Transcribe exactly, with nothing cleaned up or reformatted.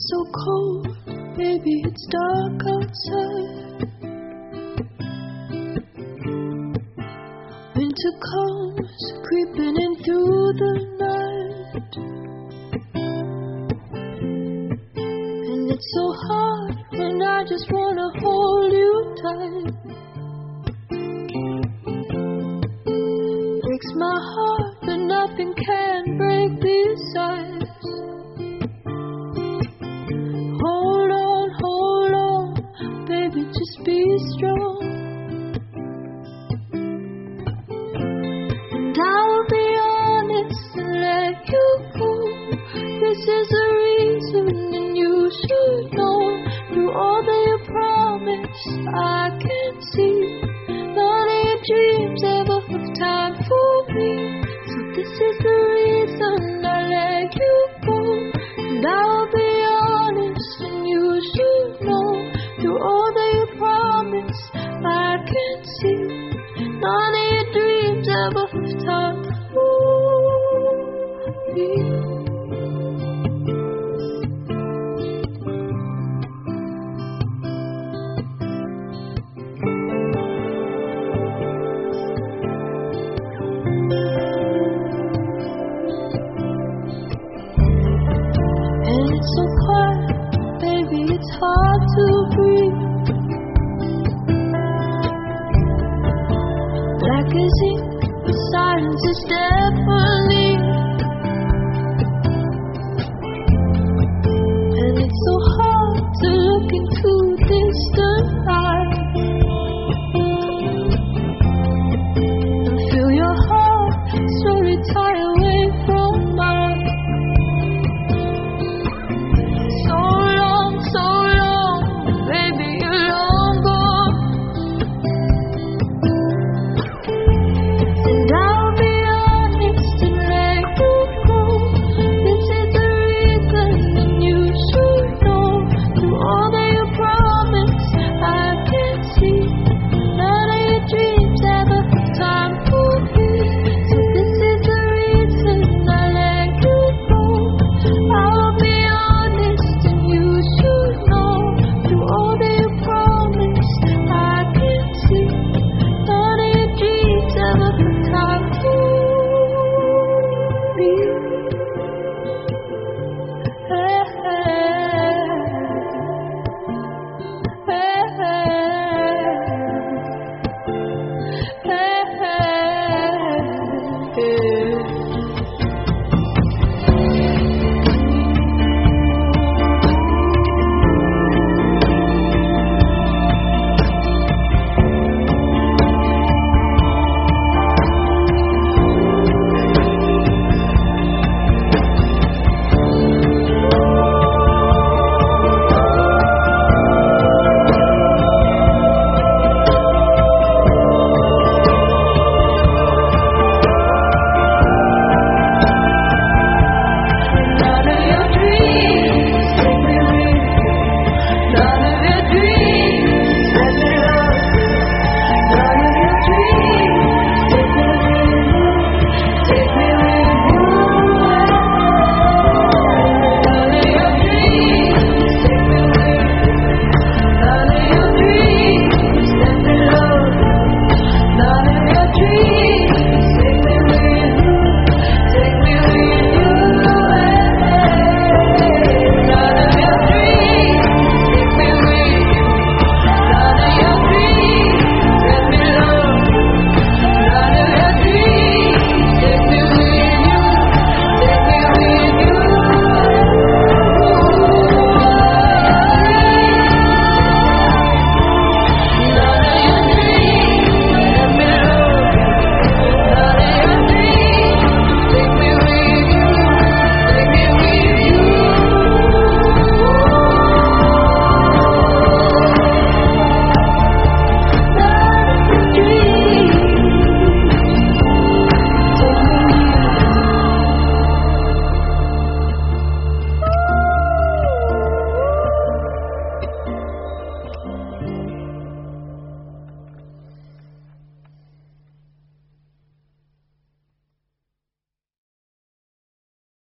so cold, baby, it's dark outside. Winter comes creeping in through the night, and it's so hard when I just wanna hold you tight. Breaks my heart, but nothing can break these sides. Hold on, hold on, baby, just be strong. And I'll be honest and let you go. This is the reason, and you should know. Through all that you promised, I can see none of your dreams ever have time for me. So this is the reason I let you go. And I'll be honest, and you should know. Through all that you promised, I can see none of your dreams ever have time for me. So quiet, baby, it's hard to breathe. Black as ink, the silence is dead.